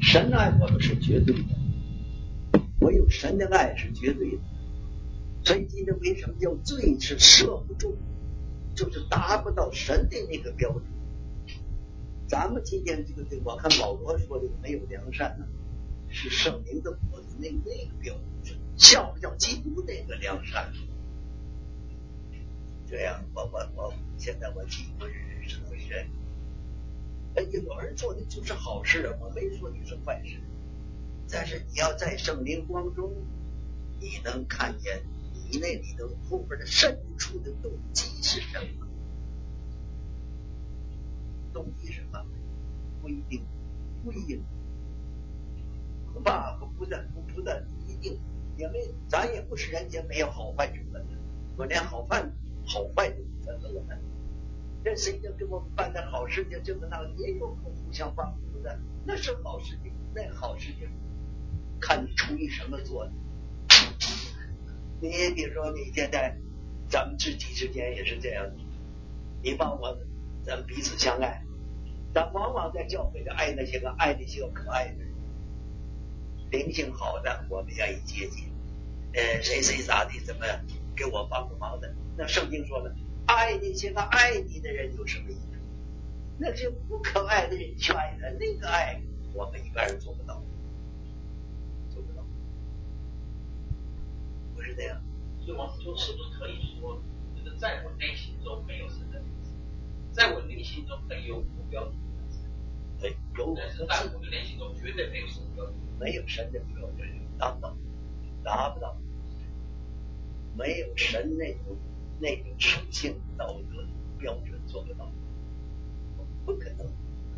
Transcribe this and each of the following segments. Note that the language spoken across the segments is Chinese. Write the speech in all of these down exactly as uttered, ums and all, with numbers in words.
神爱我们是绝对的，唯有神的爱是绝对的。所以今天为什么叫罪是摄不住，就是达不到神的那个标准。咱们今天这个我看保罗说的没有良善呢，是圣灵的果子那那个标准，像不像基督那个良善？这样，我我我现在我基督是什么人？哎，有人做的就是好事啊，我没说你是坏事，但是你要在圣灵光中，你能看见你那里头后边的深处的动机是什么？动机是什么？不一定，不一定。不吧，不不的，不不的，一定，因为咱也不是人家没有好坏之分的，我连好坏好坏都不分了我们。这谁就给我们办点好事情，这个那个也有互相帮助的，那是好事情，那好事情，看你出于什么做的。你比如说，你现在咱们知己之间也是这样的，你帮我，咱们彼此相爱，咱往往在教会里爱那些个爱那些个可爱的人，灵性好的，我们愿意接近。呃，谁谁咋的，怎么给我帮个忙的？那圣经说了，爱那些个爱你的人有什么意思？那些不可爱的人去爱他，那个爱我们一般人做不到，做不到，不是这样。 所以王子就是不是可以说，就是在我内心中没有神的名字，在我内心中可以有目标。 对，有， 但是在我的内心中绝对没有神的标准， 没有神的标准，达不到，达不到，没有神那种那种属性道德标准做不到，不可能。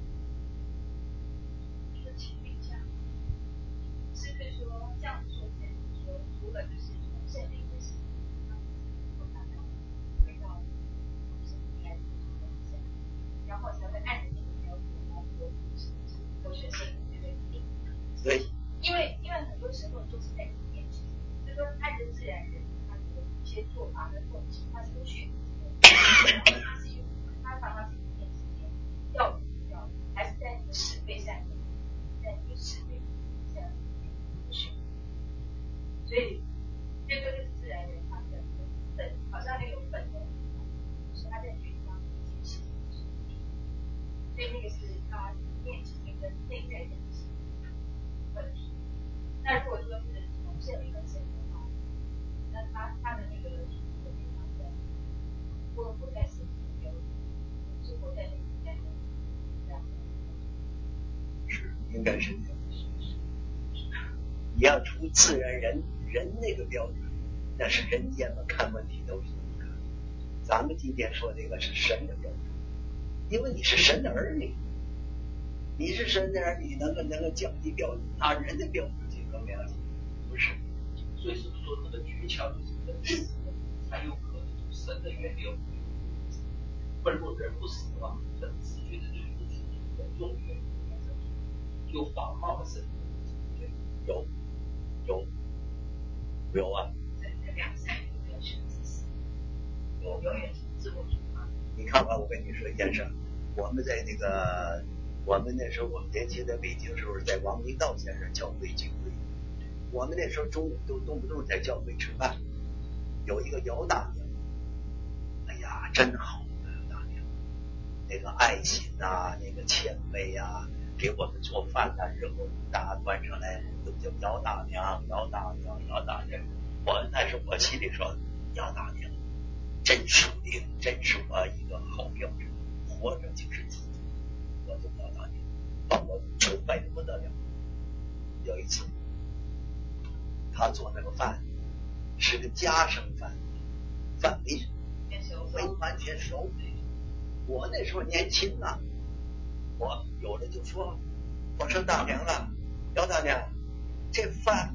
一个情侣这样，是不是说这样说，就是说，除了就是从圣灵的心，大家回到神来的这样，然后才会按着这个标准来做做学生，对不对？ 对。 因为因为很多时候就是在里面，就是说按着自然人他的一些做法跟动机，他是有选择，他是有他常常是一念之间要不要，还是在那个是非上面，在那个是非这样的选择。所以这个就是自然人他的本，好像那种本能，就是他在对方一件事情的时候，所以那个是他一念之间跟内在的问题。那如果说是从圣灵本身的话，那他他的那个的地方在不活在神的标准，是活在那个应该的这样的。 是，应该是这样。你要出自然人人那个标准，那是人间嘛，看问题都是这么看。咱们今天说这个是神的标准，因为你是神的儿女，你是神的儿女，能够能够降低标准，拿人的标准去衡量，不是。 所以是不是说这个诀窍就是人死才有可能从神的原流？不然若人不死的话，很直觉的就是不出人用原有仿冒的神， 有有有啊， 这两三个人是自私，有永远是自我主张。 你看吧，我跟你说一件事，我们在那个我们那时候我们年轻在北京时候，在王明道先生教会聚会，我们那时候中午都动不动在教会吃饭，有一个姚大娘，哎呀，真好的姚大娘，那个爱心啊，那个谦卑啊，给我们做饭啊，日后大家端上来都叫姚大娘，姚大娘，姚大娘。我那时候我心里说，姚大娘真属灵，真是我一个好标准，活着就是基督，我就姚大娘，把我崇拜的不得了。有一次他做那个饭是个家常饭，饭没没完全熟。我那时候年轻啊，我有的就说，我说大娘啊，姚大娘，这饭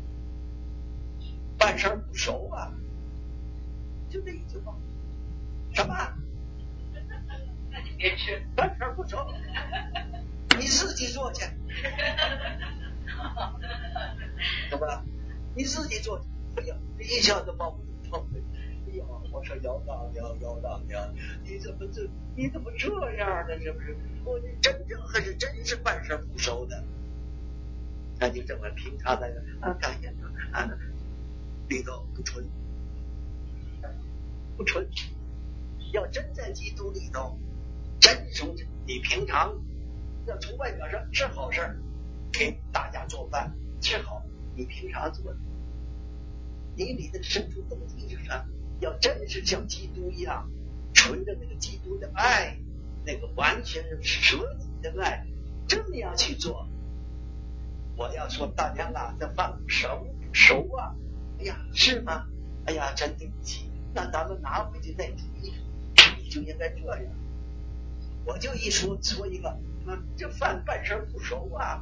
半生不熟啊，就这一句话。什么？ 那你别吃， 半生不熟，你自己做去，对吧？你自己做去。哎呀，一下子把我放回。哎呀，我说姚大娘，姚大娘，你怎么这，你怎么这样呢？是不是？我真正还是真是半生不熟的。 那就这么平常那个啊，感谢啊，里头不纯，不纯。要真在基督里头，真从你平常要从外表上是好事，给大家做饭是好，你平常做的，你里的深处动机是啥？要真是像基督一样，纯的那个基督的爱，那个完全是舍己的爱，这么样去做。我要说大娘啊，这饭熟不熟啊？哎呀，是吗？哎呀，真对不起，那咱们拿回去再煮一煮，你就应该这样。我就一说说一个，嗯，这饭半生不熟啊，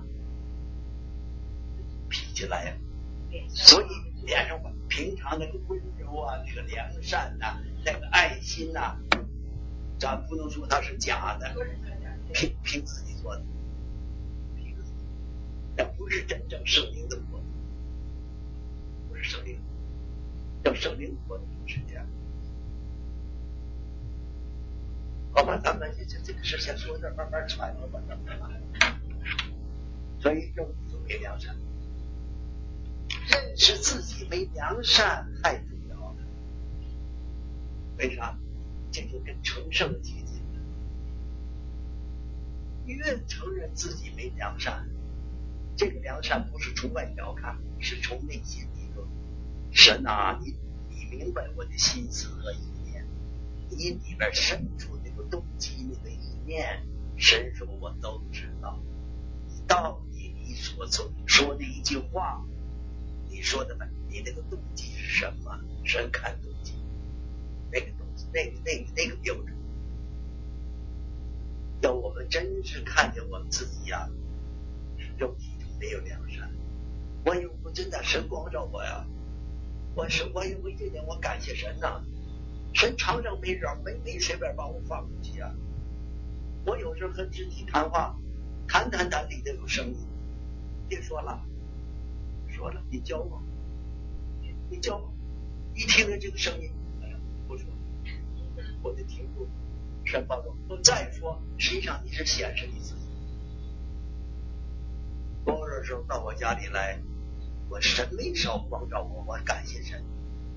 脾气来了。所以脸上平常那个温柔啊，那个良善呐、啊，那个爱心呐、啊，咱不能说它是假的，凭凭自己做的，凭自己，那不是真正圣灵的活，不是圣灵，叫圣灵活的不是这样。好吧，咱们这这个事先说这慢慢揣摩吧。所以认自为良善，认识自己为良善太重要了。为啥？这就跟纯圣的接近了。越承认自己为良善，这个良善不是从外表看，是从内心里头。神啊，你你明白我的心思和意念，你里边深处那个动机那个意念，神说我都知道。你到底你所做说的一句话，你说的你那个动机是什么？神看动机，那个动机，那个那个那个标准。要我们真是看见我们自己呀、啊，肉体中没有良善，我有我真的神光照我呀，我是我有为这点我感谢神呐、啊，神常常没人没没随便把我放出去啊。我有时候和肢体谈话，谈谈谈里头有声音，别说了，说了你教我，你教我，一听着这个声音，哎呀，不说，我就听住。神保重，我再说，实际上你是显示你自己。多少时候到我家里来，我神没少光照我，我感谢神。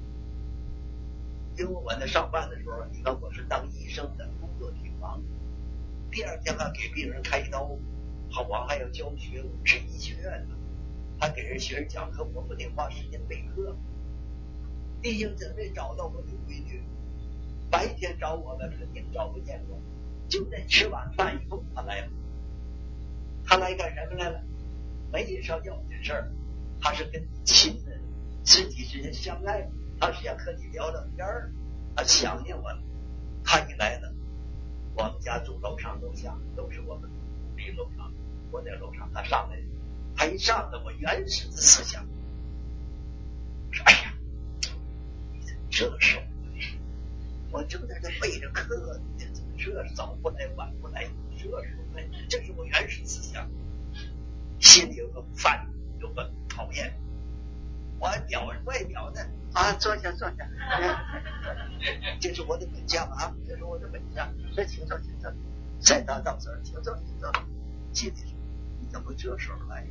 因为我在上班的时候，你看我是当医生的，工作挺忙。第二天还给病人开刀，好，我还要教学，我是医学院的，还给人学生讲课，我不得花时间备课。弟兄姊妹找到我的规矩，白天找我的肯定找不见我，就在吃晚饭以后他来了。他来干什么来了？没介绍要紧事儿，他是跟你亲的肢体之间相爱，他是想和你聊聊天儿，他想念我了。他一来了，我们家住楼上楼下都是我们屋里楼上，我在楼上，他上来，他一上来我原始的思想，我说哎呀，这时候我正在这背着课，这早不来晚不来，这时候来，这是我原始思想，心里有个烦，有个讨厌。我表外表的啊，坐下坐下，这是我的本相啊，这是我的本相。这请坐请坐，再到到这儿，请坐请坐。心里说你怎么这时候来？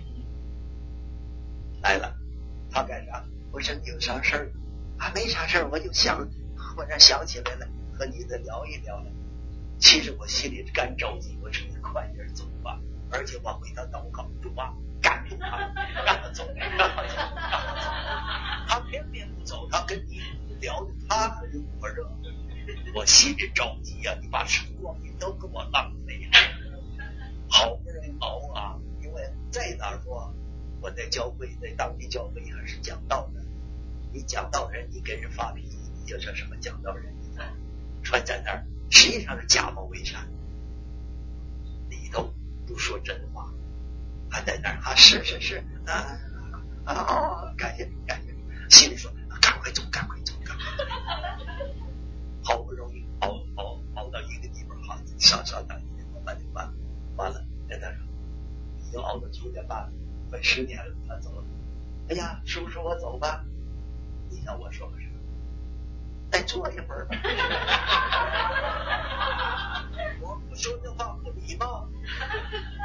来了，他干啥？我说你有啥事儿？啊，没啥事儿，我就想忽然想起来了，和你再聊一聊了。其实我心里干着急，我说你快点走吧，而且我回他祷告，主啊，赶住他，让他走，让他走，让他走。他偏偏不走，他跟你聊的他可是火热，我心里着急啊！你把时光你都给我浪费了，好不容易熬啊！因为在哪儿说，我在教会，在当地教会还是讲道的。你讲道人，你跟人发脾气，你就是什么讲道人？穿在那儿，实际上是假冒伪善，里头不说真话，还在那儿啊，是是是啊啊哦，感谢感谢，心里说赶快走，赶快走，赶快走。好不容易熬熬熬到一个地方，好，上上当一点，我把就完了，完了，在那说，已经熬到九点半，快十点了，他走了。哎呀，叔叔，我走吧。你想我说个什么？再坐一会儿吧。我不说这话不礼貌，人家说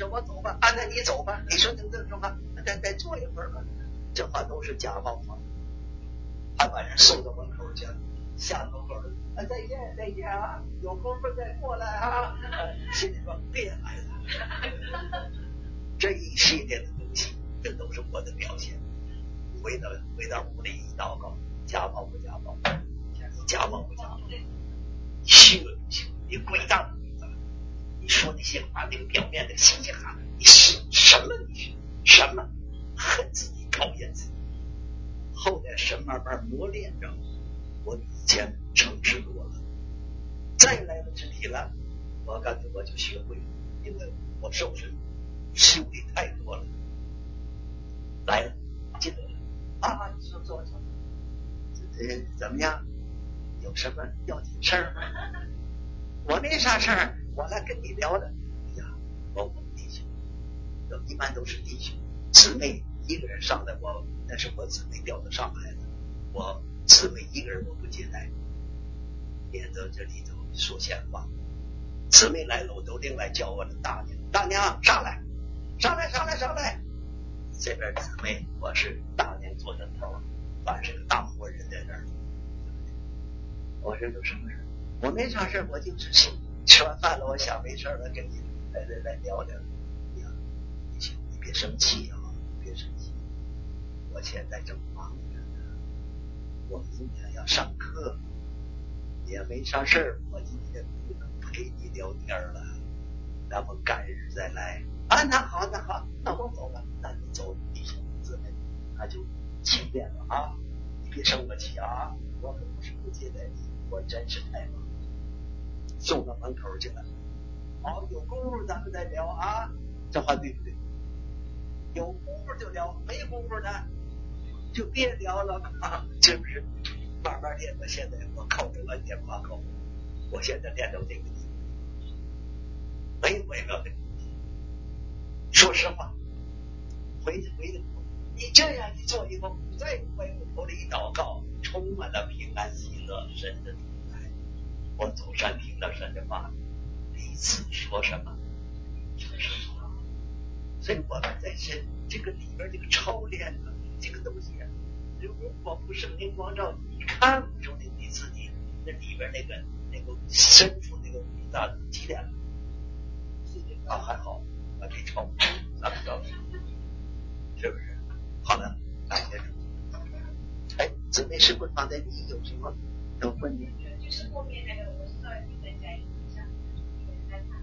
说我走吧，啊，那你走吧，你说等等什么？再再坐一会儿吧。这话都是假冒话，还把人送到门口去，下门口啊，再见再见啊，有功夫再过来啊。心里说别来了。这一系列的东西，这都是我的表现。回到回到屋里一祷告，家暴不家暴？家暴不家暴？你虚伪不虚伪？你鬼大不鬼大？你说那些话，那个表面的新鲜话，你是什么？你是什么？恨自己，讨厌自己。后来神慢慢磨练着，我比以前诚实多了。再来了肢体了，我感觉我就学会了，因为我受神修理太多了。来了，进来了啊！坐坐坐，这怎么样？有什么要紧事儿吗？我没啥事儿，我来跟你聊聊。哎呀，我我弟兄，一般都是弟兄姊妹一个人上来，我那是我姊妹调到上海的，我姊妹一个人我不接待，免得这里头说闲话。姊妹来了，我都另外叫我的大娘，大娘上来，上来，上来，上来。这边姊妹，我是大娘坐着头，凡是个大活人在这儿。我说有什么事？我没啥事，我就是吃完饭了，我想没事了，跟你来来来聊聊。呀，你你别生气啊，别生气。我现在正忙着呢，我明天要上课，也没啥事，我今天不能陪你聊天了，咱们改日再来。啊，那好，那好，那我走了，那你走，弟兄姊妹，那就轻点了啊，你别生我气啊，我可不是不接待你，我真是太忙，送到门口去了。好，有功夫咱们再聊啊，这话对不对？有功夫就聊，没功夫呢就别聊了啊，是不是？慢慢练到现在，我靠着我电话口，我现在练到这个地步，没有一个。说实话，回回的，你这样一做以后，再回过头来一祷告，充满了平安喜乐，神的同在。我总算听到神的话，彼此说什么，说什么。所以我们在神这个里边这个操练啊，这个东西啊，如果不圣灵光照，你看不出你自己那里边那个那个深处那个伟大的几点了？啊，还好。给超，咱们高兴，是不是？好了，感谢主。哎，姊妹是不是刚才你有什么要问的？ 就是后面那个，我知道你在在像在看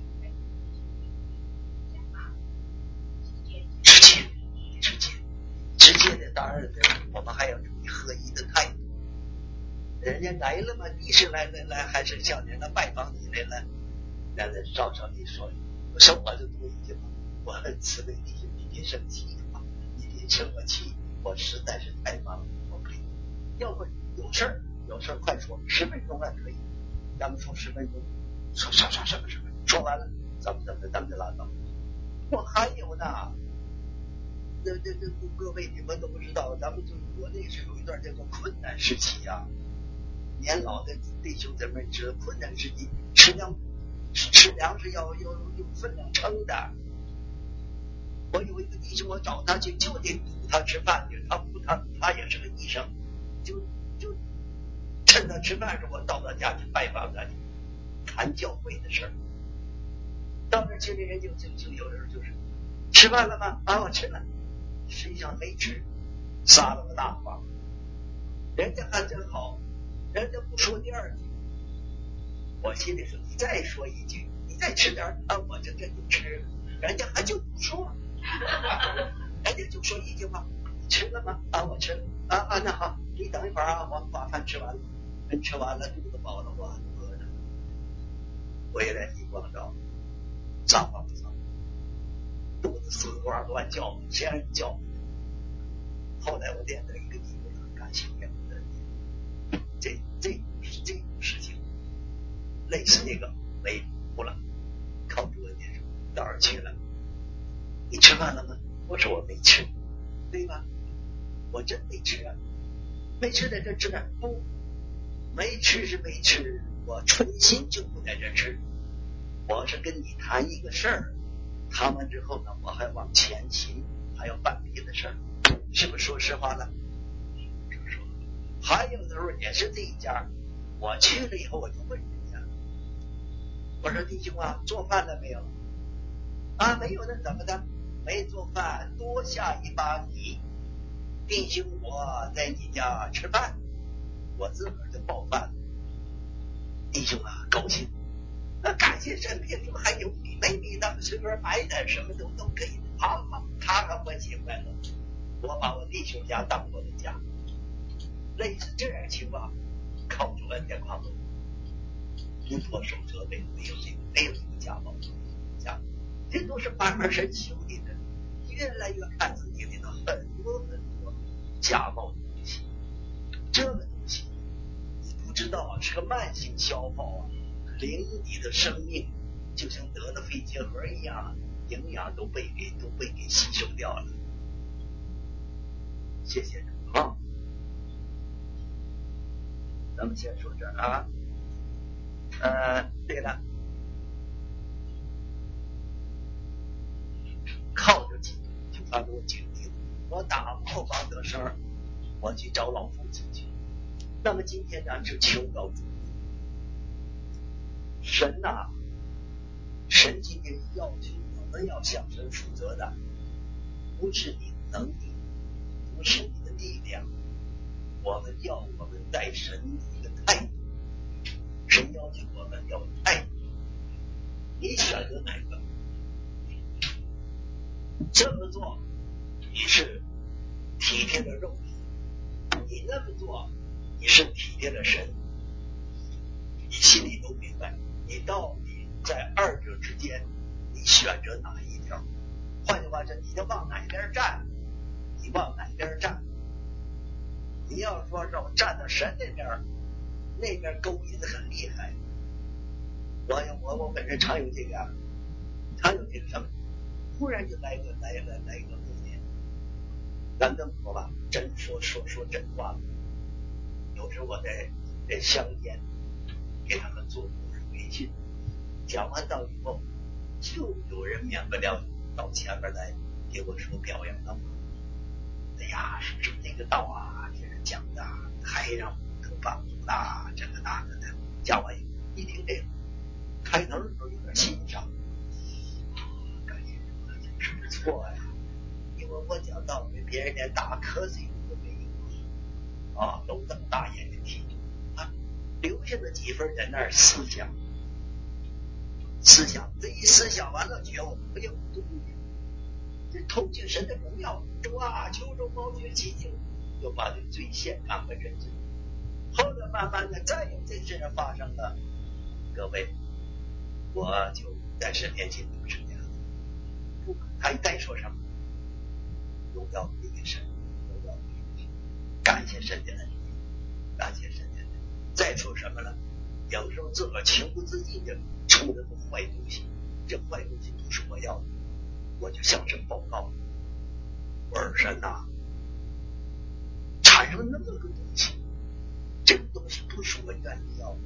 直接，直接，直接的，当然我们还要注意合一的态度。人家来了嘛，你是来来来，还是叫人家拜访你来了？那那照照你说。说我就多一句话，我很慈悲弟兄，你别生气啊，你别生我气，我实在是太忙了，我可以。要不有事儿，有事儿快说，十分钟还可以，咱们说十分钟，说说说什么什么，说完了，咱们咱们咱们就拉倒。我还有呢，这这这各位你们都不知道，咱们就国内是有一段这个困难时期啊，年老的弟兄姊妹知道困难时期吃粮。吃粮食要要用分量称的。我有一个弟兄，我找他去，就得补他吃饭去。他补他，他也是个医生，就就趁他吃饭时，我到他家去拜访他去，谈教会的事儿。到那去，那人就就就有人就是吃饭了吗？啊，我吃了。实际上没吃，撒了个大谎。人家还真好，人家不说第二句。我心里说，你再说一句，你再吃点啊，我就真就吃。人家还就不说，人家就说一句话：你吃了吗？啊，我吃了。啊啊，那好，你等一会儿啊，我把饭吃完了。人吃完了，肚子饱了，我饿着。回来一光照，脏不脏？肚子死活乱叫，先叫。后来我练到一个地步，很感谢天父的这这这种事情。类似那个没补了，靠主的念手到哪儿去了？你吃饭了吗？我说我没吃，对吧？我真没吃啊，没吃在这吃呢？不，没吃是没吃，我存心就不在这吃。我是跟你谈一个事儿， 谈完之后呢，我还往前行，还要办别的事儿，是不是说实话了？还有的时候也是这一家，我去了以后我就问人家，我说弟兄啊，做饭了没有？啊，没有，那怎么的？没做饭，多下一把米，弟兄我在你家吃饭，我自个儿就报饭。弟兄啊，高兴，那感谢神，别你们还有米没米，咱们随便买点什么都都可以，好好，他可欢喜快乐。我把我弟兄家当我的家，类似这样情况，靠主恩典宽厚，不脱手责备，没有这个没有这个家暴，家这都是慢慢神修理的，越来越看自己里头很多很多家暴的东西，这个东西你不知道是个慢性消耗啊，灵你的生命就像得了肺结核一样，营养都被给都被给吸收掉了。谢谢啊，咱们先说这儿啊。呃，对了，靠着基督就把我警惕。我打破防得生，我去找老父亲去。那么今天呢，就求告主，神呐、啊，神今天要求我们要向神负责的，不是你的能力，不是你的力量，我们要我们带神一个态度。神要求我们要态度，你选择哪个？这么做你是体贴的肉体，你那么做你是体贴的神，你心里都明白，你到底在二者之间你选择哪一条？换句话说，你就往哪边站，你往哪边站。你要说让我站到神那边，那边勾引的很厉害。我我我本身常有这个，常有这个什么，忽然就来个来来来一个勾引。咱这么说吧，真说说说真话。有时我在在乡间给他们做故事培训，讲完道以后，就有人免不了到前面来给我说表扬道。哎呀，是这么那个道啊，这是讲的太让我得帮助啦，这个那个的。讲完一听这个，开头的时候有点欣赏，感觉讲是不错呀。因为我讲道理，别人连打瞌睡都没有啊，都瞪大眼睛听啊，留下了几分在那儿思想，思想这一思想完了觉悟，不就对不对？这透进神的荣耀，主啊，求主保全其境，就把这罪献赶回认罪。后来慢慢的再有这事情发生了，各位，我就在神面前就是这样子，不管他一再说什么，荣耀归给神，荣耀归给神，感谢神的恩典，感谢神的恩典。再说什么呢？有时候自个儿情不自禁的出了个坏东西，这坏东西不是我要的，我就向神报告，我说神呐、啊，产生那么个东西，这个东西不是我愿意要的，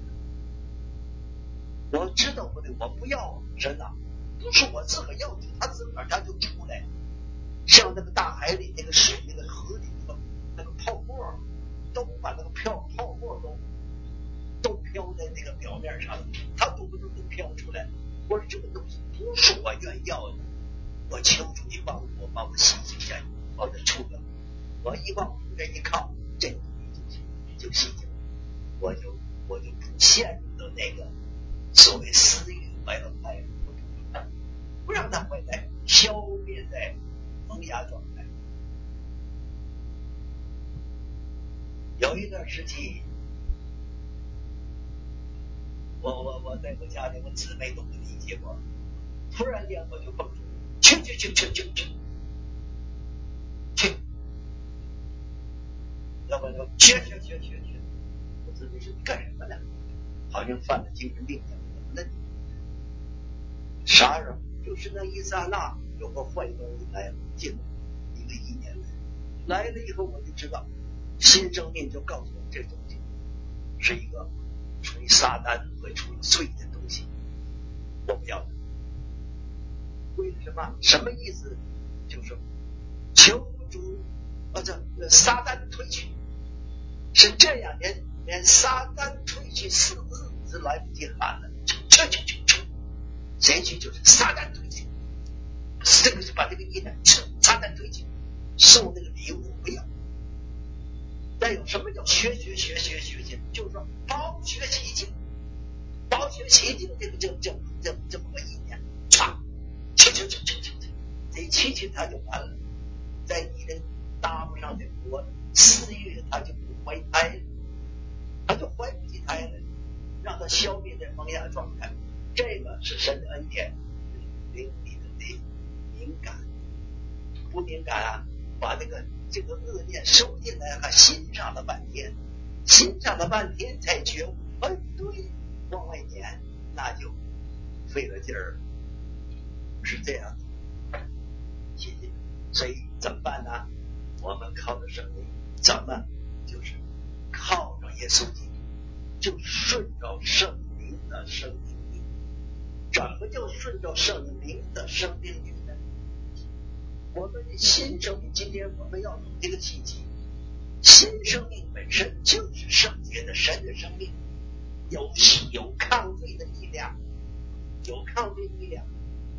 我知道不对，我不要神呐、啊，不是我自个儿要的，他自个儿他就出来，像那个大海里那个水，那个河里那个那个泡沫，都把那个漂泡沫都都飘在那个表面上，它都不能都飘出来。我说这个东西不是我愿意要的，我求主你帮助我，把我洗净下去，把它出来。我一往这一靠，这个东西就就洗净了，我就我就不陷入到那个所谓私欲坏了坏了，不让它回来，消灭在萌芽状态。有一段时期，我我我在我家里，我姊妹都不理解我，突然间我就蹦出去去去去去去去，要不然就去去去去去，我姊妹说你干什么呢？好像犯了精神病一样，怎么了？啥人？就是那一刹那，有个坏东西来了，进来一个意念来，来了以后我就知道，新生命就告诉我这东西是一个属于撒旦会出罪的东西，我不要的。归个什么什么意思？就是求主啊，这撒旦退去，是这样，连连撒旦退去四个字是来不及喊了，去去去去去，谁去就是撒旦退去，这个是把这个意呢，撒旦退去，送那个礼物不要。再有什么叫学学学学学学？就是说饱学习经，饱学习经这个这这这这么个意念，唰，去去去去去，这去去他就完了，在你的搭不上的国私欲，他就不怀胎，他就怀不起胎了，让他消灭这萌芽状态。这个是神的恩典，灵里头的敏感，不敏感啊，把这个这个恶念收进来，还欣赏了半天，欣赏了半天才觉悟，哎，对，往外撵，那就费了劲儿，是这样的。谢谢。所以怎么办呢？我们靠着圣灵，怎么就是靠着耶稣基督，就顺着圣灵的生命律。怎么就顺着圣灵的生命律呢？我们的新生命，今天我们要懂这个契机。新生命本身就是圣洁的神的生命，有有抗罪的力量，有抗罪力量。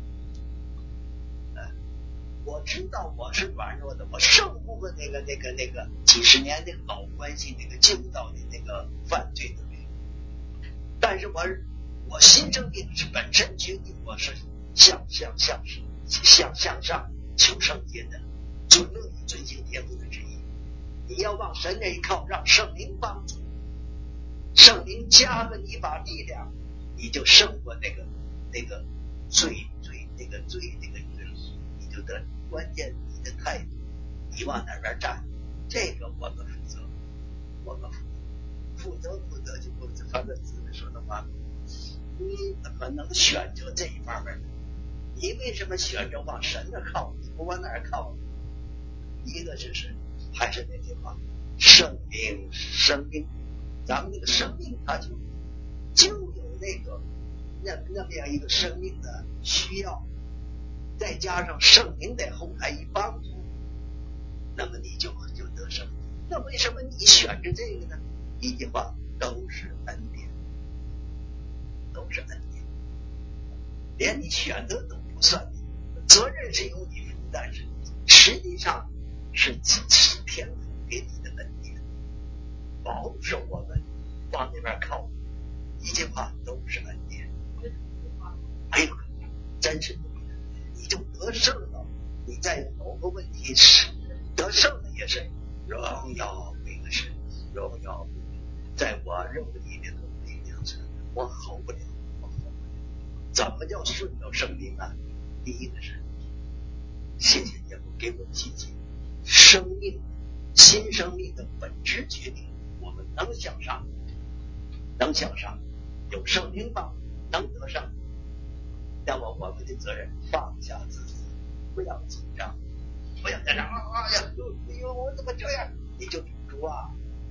呃，我知道我是软弱的，我胜不过那个那个那个几十年的老关系那个旧道的那个犯罪的律。但是我我新生命是本身决定我是向向向向向上求圣洁的，就乐意遵行天父的旨意。你要往神那一靠，让圣灵帮助，圣灵加了你一把力量，你就胜过那个那个罪罪那个罪那个你就得关键你的态度，你往哪边站，这个我们负责，我们负责负责就不是他的子民说的话，你怎么能选择这一方面？你为什么选择往神那靠？你不往哪儿靠？一个就是还是那句话，生命生命，咱们这个生命它就就有那个那那么样一个生命的需要，再加上圣灵在后台一帮助，那么你就就得胜。那为什么你选择这个呢？一句话，都是恩典，都是恩典，连你选择都不算，责任是由你负，但是实际上是是天父给你的恩典，保守我们往那边靠。一句话，都是恩典。没有，真是你就得胜了。你在某个问题是得胜了，也是荣耀归个神，荣耀在我肉体里头力量是，我好不了，我好不了。怎么叫顺着圣灵啊？第一个是谢谢天父给我们信心，生命新生命的本质决定我们能向上，能向上，有圣灵帮能得胜。那么我们的责任放下自己，不要紧张，不要在那啊啊呀，哎呦我怎么这样？你就主啊，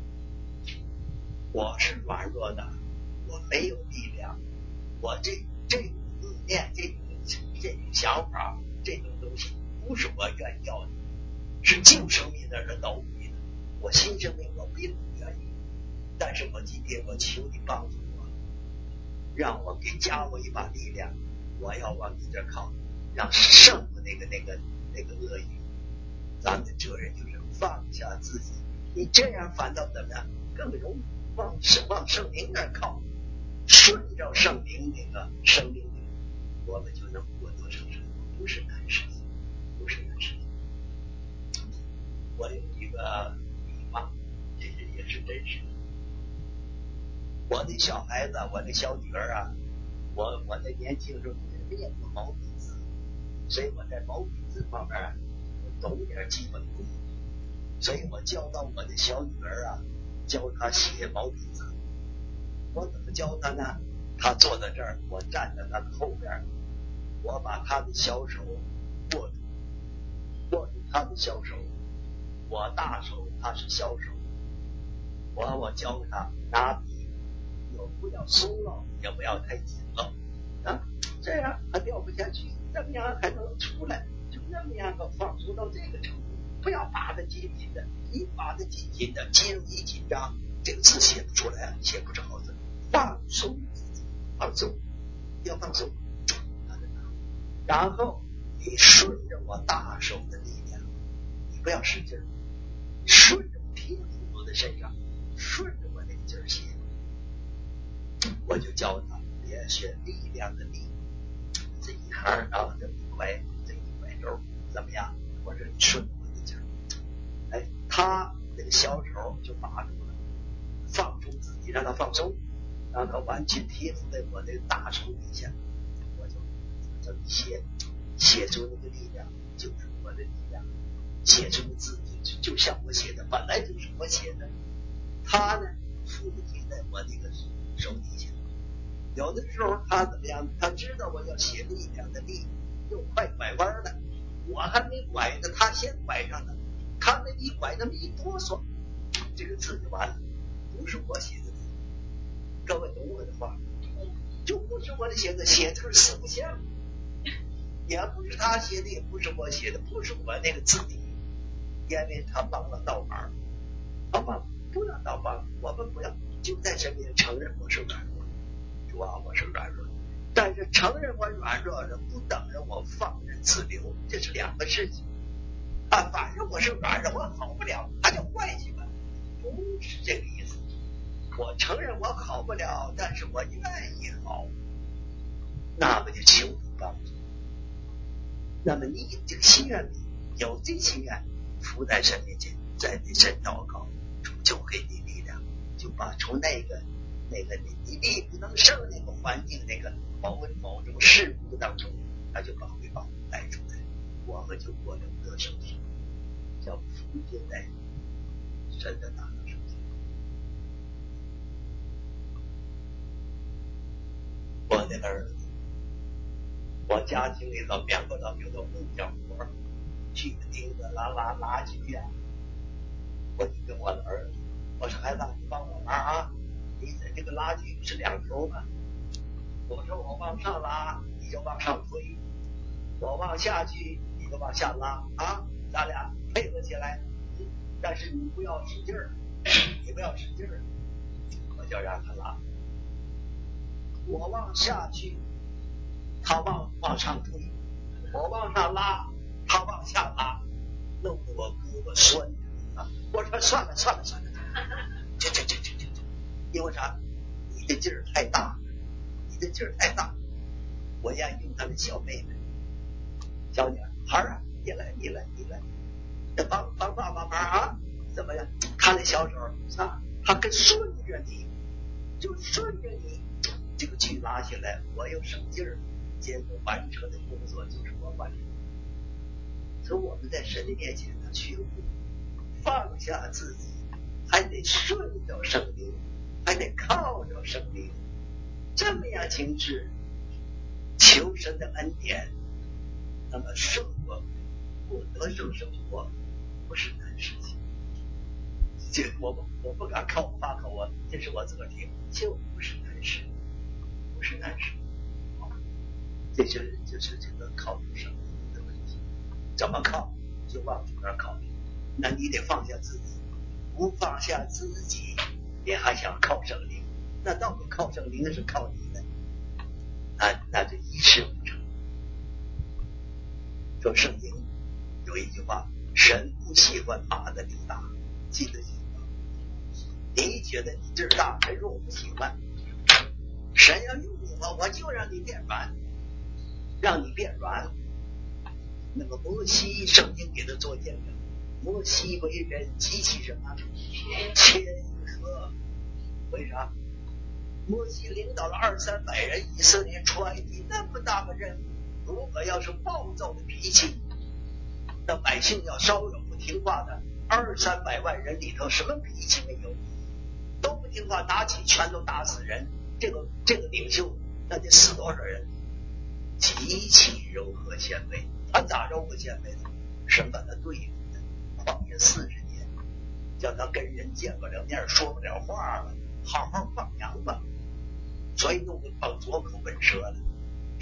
我是软弱的，我没有力量，我这这种意念，这种这种想法，这种东西不是我愿意要的，是旧生命的人都不的，我新生命我并不愿意。但是我今天我求你帮助我，让我给加我一把力量，我要往你这靠，让胜过那个那个那个恶意。咱们的责任就是放下自己，你这样反倒怎么样？更容易往往圣灵那儿靠，顺着圣灵那个生命力，我们就能获得成神，不是难事情，不是难事情。我有一个比方，这是也是真实的。我的小孩子，我的小女儿啊，我我在年轻时候练过毛笔字，所以我在毛笔字方面懂点基本功，所以我教导我的小女儿啊，教她写毛笔字。我怎么教她呢？她坐在这儿，我站在她的后边，我把她的小手握住，握住她的小手，我大手，她是小手，我我教她拿笔，又不要松了，也不要太紧了， 啊，这样还掉不下去，怎么样还能出来？就那么样个放松到这个程度，不要把它紧紧的，一把它紧紧的，肌肉一紧张，这个字写不出来，写不出好字。放松，放松，要放松。然后你顺着我大手的力量，你不要使劲儿，顺着皮肤我的身上，顺着我那个劲儿写。我就教他别学力量的力，这一行啊，这一拐，这一拐轴怎么样？我说你顺着我的劲儿，哎，他那个小手就把住了，放松自己，让他放松，让他完全贴附在我的大手底下，我就这么写，写出那个力量就是我的力量，写出的字就就像我写的，本来就是我写的，他呢附贴在我那个手底下。有的时候他怎么样？他知道我要写力量的力，又快拐弯了，我还没拐呢，他先拐上了，他那一拐那么一哆嗦，这个字就完了，不是我写的字。各位懂我的话，就不是我的写的，写字四不像，也不是他写的，也不是我写的，不是我那个字体，因为他帮了倒忙，好吧，不要倒忙，我们不要就在身边承认我是软弱。主啊，我是软弱，但是承认我软弱的不等着我放任自流，这是两个事情啊。反正我是软弱，我好不了，他就坏去吧，不是这个意思。我承认我好不了，但是我愿意好，那么就求主帮助。那么你有这个心愿，有这心愿，伏在神面前，在对神祷告，主就给你力量，就把从那个。那个你你力不能胜那个环境，那个某某种事物当中，他就把回报带出来，我们就过了得胜生，叫福接在神的大能手中。我的儿子，我家庭里头两个老有的木匠活，锯钉子、拉拉拉锯呀，我就跟我的儿子，我说孩子，你帮我忙啊！你在这个拉锯是两头嘛，我说我往上拉，你就往上推；我往下锯，你就往下拉啊！咱俩配合起来，但是你不要使劲儿，你不要使劲儿，我就让他拉。我往下锯，他往往上推；我往上拉，他往下拉，弄得我胳膊酸啊！我说算了算了算了，这这这这这，因为啥？你的劲儿太大，你的劲儿太大。我愿意用他的小妹妹，小女孩啊，你来你来你来，帮帮爸爸忙啊！怎么样？他那小手啊，他跟顺着你，就顺着你，这个锯拉下来，我又省劲儿，结果完成的工作就是我完成。所以我们在神的面前呢，学会放下自己，还得顺着圣灵，还得靠着圣灵，这么样行事，求神的恩典，那么生活过得胜生活不是难事情。这我不我不敢靠发口我，这是我自个儿听，就不是难事，不是难事。这就是就是这个靠主圣灵的问题，怎么靠就往主那儿靠，那你得放下自己，不放下自己，你还想靠圣灵，那到底靠圣灵是靠你的，那那就一事无成。说圣经有一句话，神不喜欢大的力大，记得记得。你觉得你劲儿大，神说我不喜欢。神要用你我，我就让你变软，让你变软。那个摩西，圣经给他做见证，摩西为人极其什么？谦和。为啥？摩西领导了二三百人，以色列出埃及那么大个任务，如果要是暴躁的脾气，那百姓要稍有不听话的，二三百万人里头什么脾气没有，都不听话，拿起拳头打死人，这个这个领袖那得死多少人？极其柔和谦卑，他咋柔和谦卑的？神把他对付的，旷野四十年，叫他跟人见不了面，说不了话了，好好放羊吧。所以弄得把左口笨舌了，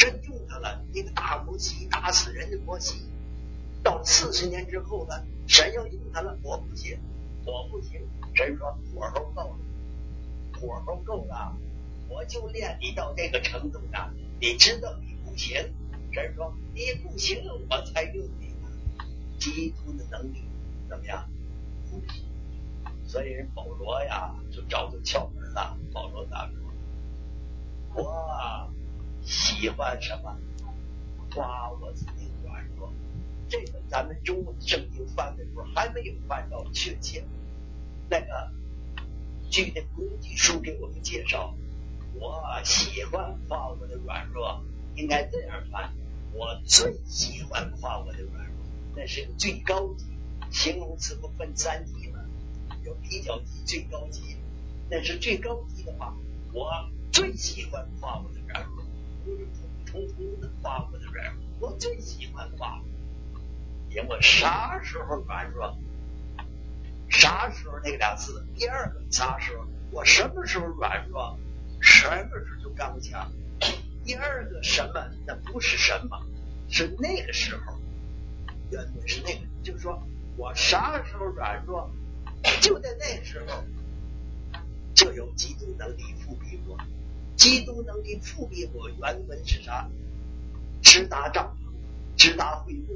真用他了，那个大摩西打死人的摩西，到四十年之后呢，神要用他了，我不行，我不行。神说火候够了，火候够了，我就练你到这个程度上，你知道你不行。神说你不行，我才用你呢。基督的能力怎么样？不行。所以人保罗呀，就找到窍门了。保罗咋说？我喜欢什么？夸我自己软弱。这个咱们中文圣经翻的时候还没有翻到确切。那个据那公记书给我们介绍，我喜欢夸我的软弱，应该这样翻。我最喜欢夸我的软弱，那是个最高级。形容词不分三级吗？有比较级、最高级。那是最高级的话，我最喜欢夸我的软弱，不是普普通通的夸我的软弱，我最喜欢夸。因为我啥时候软弱，啥时候那俩字，第二个啥时候，我什么时候软弱，什么时候就刚强。第二个什么，那不是什么，是那个时候，原本是那个，就是说我啥时候软弱，就在那个时候就有基督能力复辟我。基督能力复辟我原文是啥？直达帐篷，直达会幕。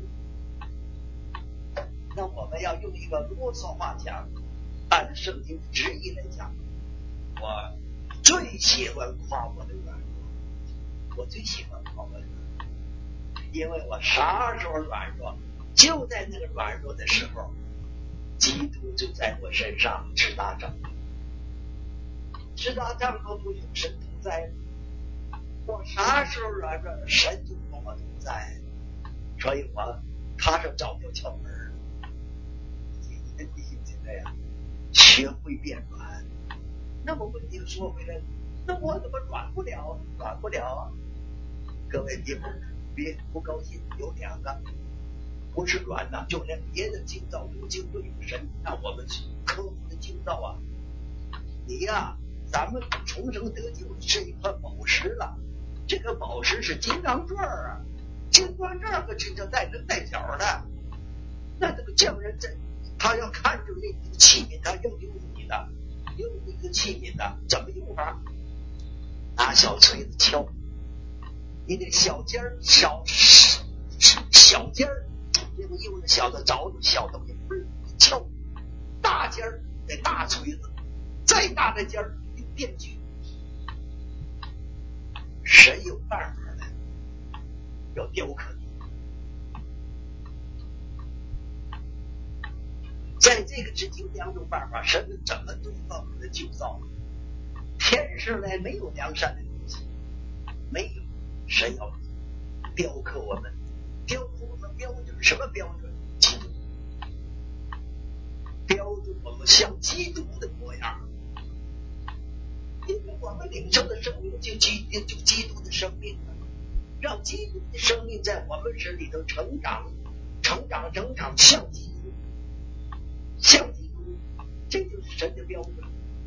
那我们要用一个啰嗦话讲，按圣经旨意来讲，我最喜欢夸我的软弱，我最喜欢夸我的软弱，因为我啥时候软弱，就在那个软弱的时候，基督就在我身上直达帐篷。直达帐篷不有神同在，我啥时候软弱，神就跟我同在。所以我他是找着窍门儿，你的弟兄姐妹啊，学会变软。那么问题说回来，那我怎么软不了？软不了啊！各位弟兄别不高兴，有两个，不是软的，就连别的经造都经都有神让我们克服的经造啊。你呀、啊，咱们重生得救是一块宝石了，这个宝石是金刚钻啊，金刚钻可真正带针带脚的。那这个匠人这他要看着那个器皿，他要用你的，用一个器皿的，怎么用法？拿小锤子敲，你那小尖儿小小尖儿，那个用的小的着的小的敲，大尖儿那大锤子，再大的尖儿用电锯。谁有办法呢？要雕刻你。在这个只有两种办法，神怎么对造我们的旧造？天上来没有良善的东西，没有。神要雕刻我们，雕刻我们标准什么标准？基督，标准我们像基督的模样。因为我们领受的生命就基就基督的生命了，让基督的生命在我们身里头成长，成长，成长，像基督，像基督，这就是神的标准。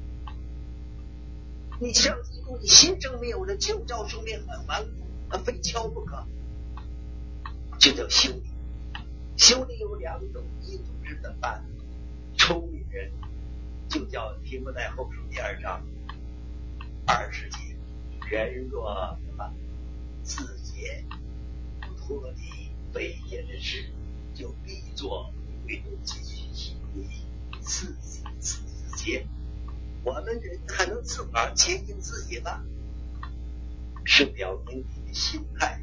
你像基督，你新生命有了，旧造生命很顽固，非敲不可，这叫修理。修理有两种，一种是怎么办？聪明人就叫提摩太后书第二章二十节，人若什么自洁，脱离卑贱的事，就必做运动自己自己自洁。我们人还能自个洁净自己吗？是表明你的心态。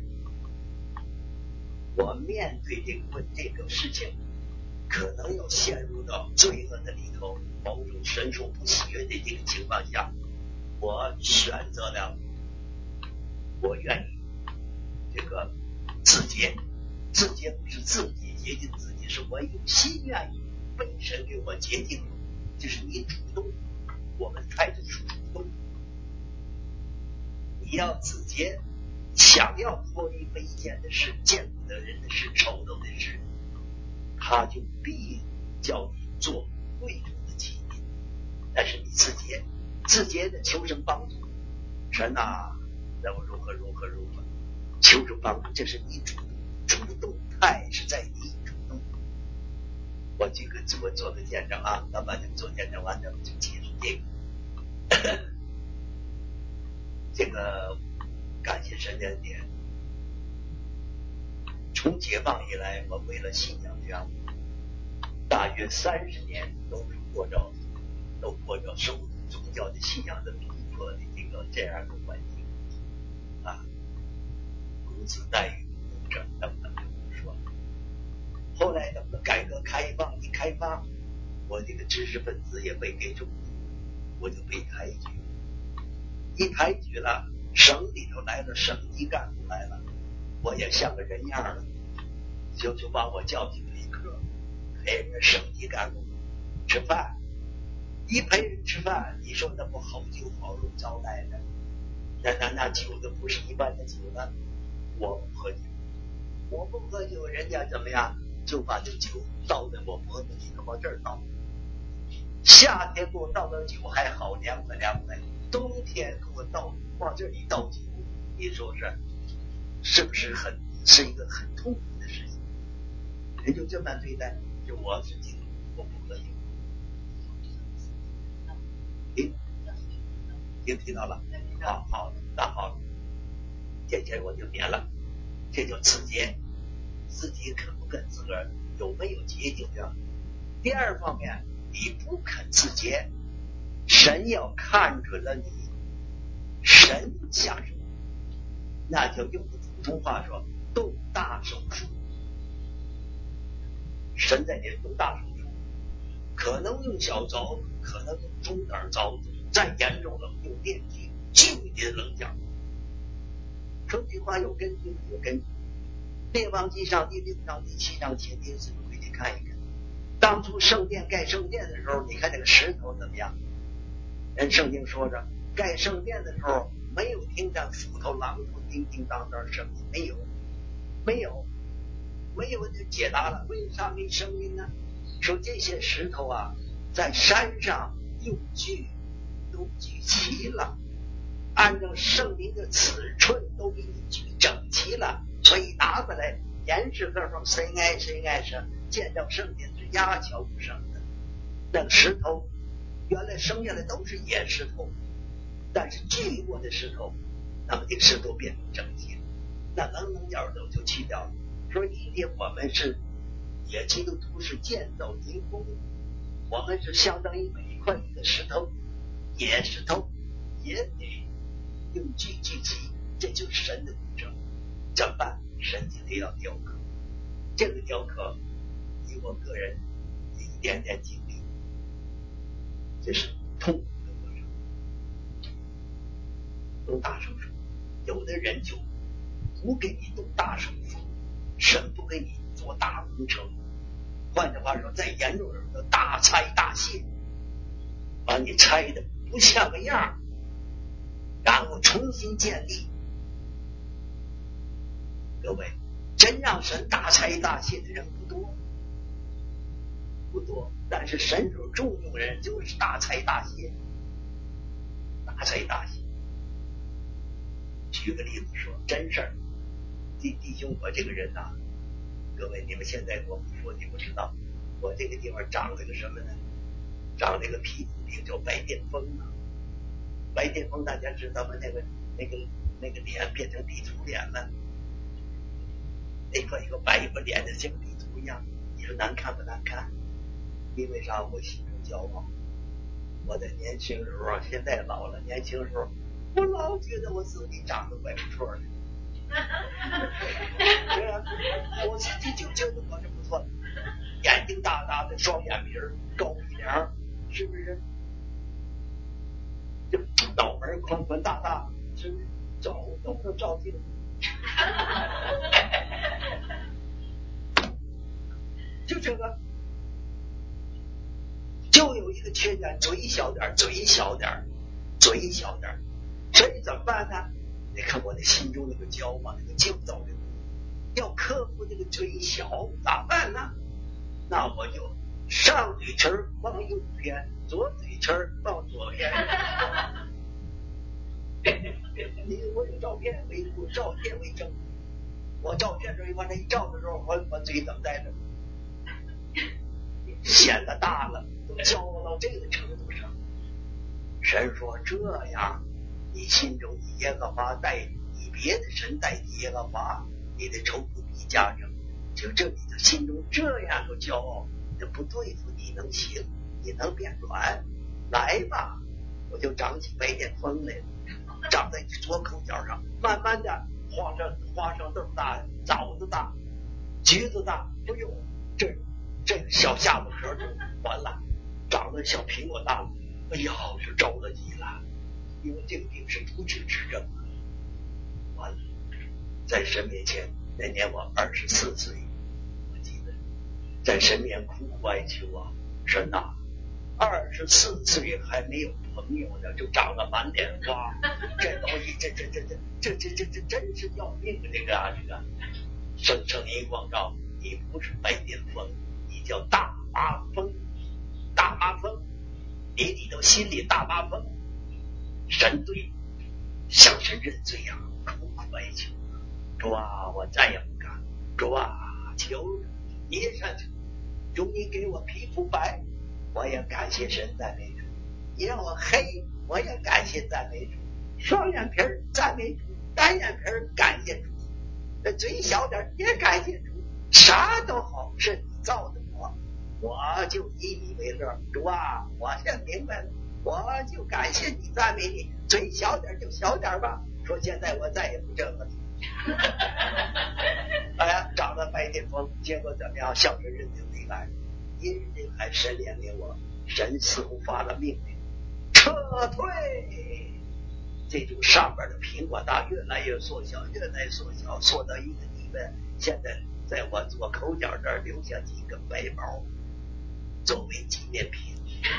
我面对这个问这个事情，可能要陷入到罪恶的里头，某种神受不喜悦的这个情况下，我选择了，我愿意这个自洁。自洁不是自己洁净自己，是我有心愿意被神给我洁净，这是你主动。我们态度是主动，你要自洁，想要脱离卑贱的事、见不得人的事、丑陋的事，他就必叫你做贵重的器皿。但是你自洁，自洁的求神帮助，神啊，让我如何如何如何， 求助帮助，这是你主动，主动态是在你主动。我举个我做个见证啊，那把这做见证完，咱们就结束这个。这个感谢神的恩典。从解放以来，我为了信仰这样，大约三十年都是过着都过着受宗教的信仰的逼迫的这个这样的环境啊，工资待遇不公正等等就不说了。后来等到改革开放一开发，我这个知识分子也被给种，我就被抬举，一抬举了，省里头来了，省级干部来了，我也像个人样了，就就把我叫进了一课，陪人省级干部吃饭，一陪人吃饭，你说那不好酒好肉招待的，那那那酒的不是一般的酒了，我不喝酒，我不喝酒，人家怎么样？就把这酒倒在我脖子里头，往这儿倒。夏天给我倒倒酒还好，凉快凉快；冬天给我倒往这里倒酒，你说是是不是很是一个很痛苦的事情？人就这么对待，就我是基督徒，我不喝酒。听听听到了？好好，那好，这节我就免了。这叫自洁，自己肯不肯自个儿有没有洁净呀？第二方面，你不肯自洁，神要看准了你，神下手，那就用普通话说动大手术。神在这动大手术，可能用小凿，可能用中等凿，再严重了用电锯锯你的棱角。说句话有根据有根据。列王纪上第六章第七章前第四回去看一看，当初圣殿盖圣殿的时候，你看这个石头怎么样？人圣经说着，盖圣殿的时候没有听见斧头、榔头叮叮当当声音，没有，没有，没有就解答了，为啥没声音呢？说这些石头啊，在山上用锯都锯齐了，按照圣灵的尺寸都给你锯整齐了。所以拿过来，严实个方，谁爱谁爱谁，见到圣殿是鸦雀无声的。那个石头原来生下来都是野石头，但是锯过的石头，那么这个石头变成整齐了，那棱棱角都就去掉了。说一定我们是也基督徒是建造灵宫，我们是相当于每一块一个石头，野石头也得用锯锯齐，这就是神的工程。怎么办？神就得要雕刻，这个雕刻以我个人一点点经历，这是痛苦的过程。动大手术，有的人就不给你动大手术，神不给你做大工程，换句话说，再严重点叫大拆大卸，把你拆的不像个样，然后重新建立。各位，真让神大拆大卸的人不多，不多，但是神手重用人就是大拆大卸，大拆大卸。举个例子说，真事儿，弟弟兄，我这个人呐、啊，各位，你们现在我不说你不知道，我这个地方长了个什么呢？长了个皮肤病叫白癜风啊。白癜风大家知道吗？那个那个那个脸变成地图脸了。那块一个白一个脸的像地图一样，你说难看不难看？因为啥？我心中骄傲。我在年轻时候，现在老了，年轻时候我老觉得我自己长得怪不错的。对啊，我自己就觉得我是不错的，眼睛大大的，双眼皮，高鼻梁，是不是？这脑门宽宽大大，是不是？照都不能照镜子。就这个，就有一个缺点，嘴小点，嘴小点，嘴小点，所以怎么办呢？你看我的心中那个骄傲，那个劲头的，要克服这个嘴小，咋办呢？那我就上嘴唇往右偏，左嘴唇往左偏。你我有照片为有照片为证， 我照卷子往这一照的时候，我我嘴怎么在这显得大了，都骄傲到这个程度上。神说这样，你心中以耶和华代以别的神代替耶和华，你的仇敌必加增。就这你的心中这样的骄傲，这不对付你能行，你能变软，来吧，我就长起白癜风来了，长在左口角上，慢慢的花生花生豆大，枣子大，橘子大，哎呦，这这个小下巴壳就完了，长得小苹果大，哎呀，是着了急了，因为这个病是不治之症，完了，在神面前那年我二十四岁，我记得在神面苦苦哀求啊，神呐，二十四岁还没有朋友呢，就长了满脸花，这东西这这这这这这这这真是要命的这个啊这个，圣圣灵光照，你不是白癜风，你叫大麻风，大麻风，你里头心里大麻风，神对向神认罪呀、啊，苦苦哀求，主啊，我再也不敢，主啊，求你神，求你给我皮肤白，我也感谢神赞美主；你让我黑，我也感谢赞美主；双眼皮赞美主，单眼皮感谢主，那嘴小点也感谢主，啥都好，是你造的我，我就以你为乐。主啊，我现在明白了，我就感谢你赞美你，嘴小点就小点吧。说现在我再也不这个了。哎呀，长了白癜风，结果怎么样？向着认定没来，因人还神怜悯我，神似乎发了命令，撤退。这就上边的苹果大越来越缩小，越来越缩小，缩到一个地步。现在在我左口角这儿留下几个白毛，作为纪念品。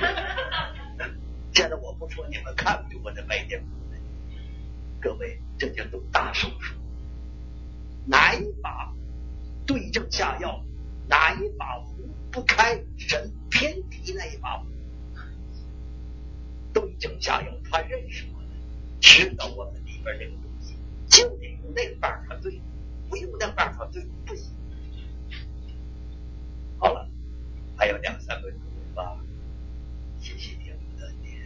现在我不说，你们看不出我的白癜风来。各位，这叫做大手术。哪一把对症下药，哪一把壶不开，神偏提那一把壶。对症下药，他认识我们，知道我们里边这个东西，就得用那个办法对，不用那办法对不行。好了，还有两三分钟吧，谢谢天父的恩典。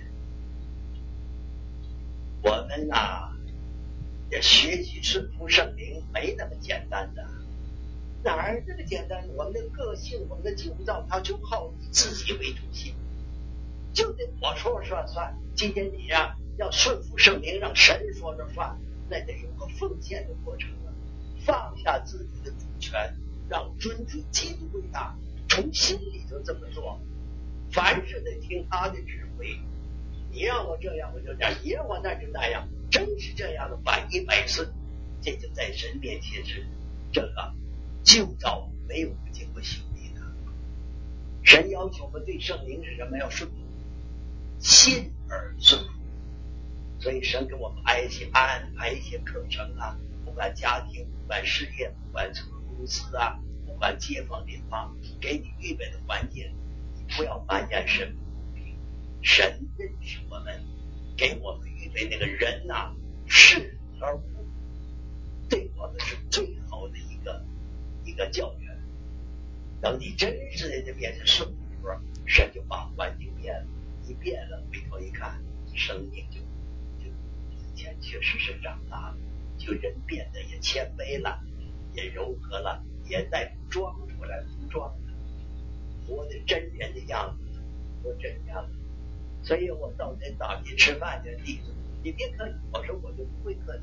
我们呐、啊，也学习顺服圣灵没那么简单的，哪儿那么简单？我们的个性，我们的构造，它就好以自己为中心，就得我说了算算。今天你呀、啊、要顺服圣灵，让神说了算，那得有个奉献的过程啊，放下自己的主权，让尊主基督为大，从心里就这么做。凡事得听他的指挥，你让我这样我就这样，你让我那就那样，真是这样的百依百顺，这就在神面前是这个旧造没有不经过洗礼的。神要求我们对圣灵是什么？要顺服，信而顺服。所以神给我们安一些安排一些课程啊，不管家庭，不管事业，不管公司啊，不管街坊邻邦，给你预备的环境，你不要埋怨神。神认识我们，给我们预备那个人呐、啊，是而无，对我们是最好的一个一个教育。等你真是在这面前顺服的时候，神就把环境变了，一变了，回头一看，生命就就以前确实是长大了，就人变得也谦卑了，也柔和了，也带装出来不装的，活的真人的样子，活真人样子。所以我到那早期吃饭的弟兄，你别客气，我说我就不会客气，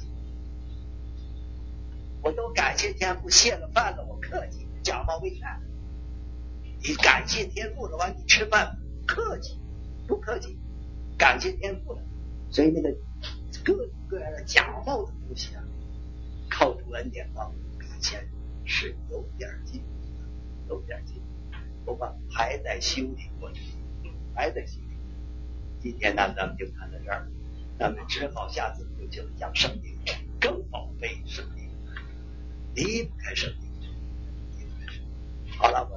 我都感谢天父，谢了饭了，我客气，假冒伪善。你感谢天父了，完你吃饭客气，不客气，感谢天父了。所以那个各各样的假冒的东西啊，靠主恩典帮比以前是有点进步，有点进步，不过还在修理过程，还在修理。今天呢，咱们就看到这儿，咱们只好下次就就讲圣灵，更宝贝圣灵，离不开圣灵。好了，我。